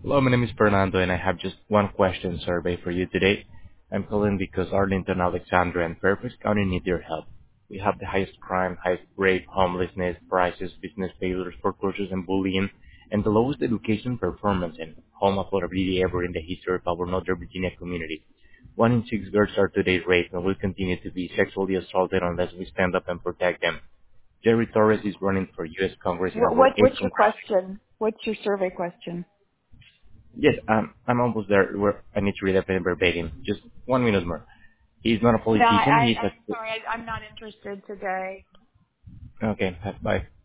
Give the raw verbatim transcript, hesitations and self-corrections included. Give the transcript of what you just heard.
Hello, my name is Fernando, and I have just one question survey for you today. I'm calling because Arlington, Alexandria, and Fairfax County need your help. We have the highest crime, highest rate, homelessness, prices, business failures, foreclosures, and bullying, and the lowest education performance and home affordability ever in the history of our Northern Virginia community. One in six girls are today raped and will continue to be sexually assaulted unless we stand up and protect them. Jerry Torres is running for U S Congress in What, our what eighth what's your congressional. question? What's your survey question? Yes, um, I'm almost there. Where I need to read that verbatim. Just one minute more. He's not a No, I, politician. I He's I'm a... sorry, I, I'm not interested today. Okay, bye.